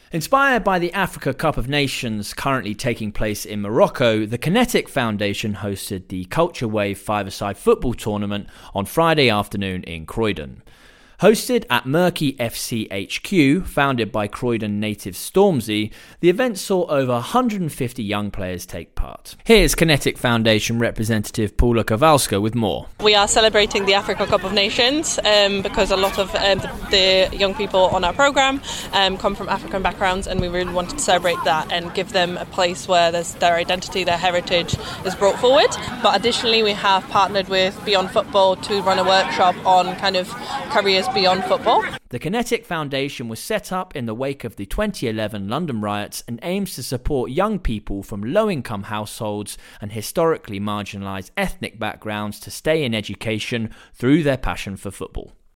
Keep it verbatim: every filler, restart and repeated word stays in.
Inspired by the Africa Cup of Nations currently taking place in Morocco, the Kinetic Foundation hosted the Culture Wave five-a-side football tournament on Friday afternoon in Croydon. Hosted at Murky F C H Q, founded by Croydon native Stormzy, the event saw over one hundred fifty young players take part. Here's Kinetic Foundation representative Paula Kowalska with more. We are celebrating the Africa Cup of Nations um, because a lot of um, the, the young people on our programme um, come from African backgrounds, and we really wanted to celebrate that and give them a place where there's their identity, their heritage is brought forward. But additionally, we have partnered with Beyond Football to run a workshop on kind of careers beyond football. The Kinetic Foundation was set up in the wake of the twenty eleven London riots and aims to support young people from low-income households and historically marginalised ethnic backgrounds to stay in education through their passion for football.